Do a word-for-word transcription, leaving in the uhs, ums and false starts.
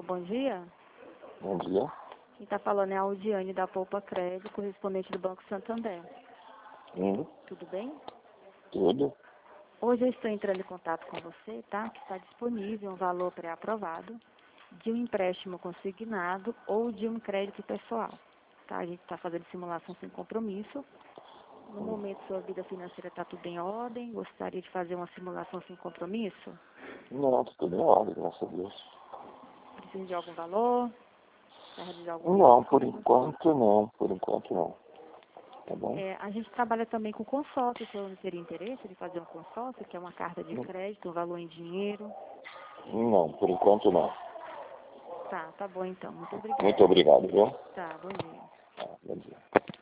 bom dia. Bom dia. Quem está falando é a Audiane da Poupa Crédito, correspondente do Banco Santander. Hum, Tudo bem? tudo. Hoje eu estou entrando em contato com você, tá? Que está disponível um valor pré-aprovado de um empréstimo consignado ou de um crédito pessoal. Tá? A gente está fazendo simulação sem compromisso. No momento, sua vida financeira está tudo em ordem. Gostaria de fazer uma simulação sem compromisso? Não, tá tudo em ordem, graças a Deus. Precisa de algum valor? Para realizar algum Não, risco? por enquanto não. Por enquanto não. Tá bom? É, a gente trabalha também com consórcio. O senhor não teria interesse de fazer um consórcio, que é uma carta de crédito, um valor em dinheiro? Não, por enquanto não. Tá, tá bom então. Muito obrigada. Muito obrigado, viu? Tá, bom dia. Tá, bom dia.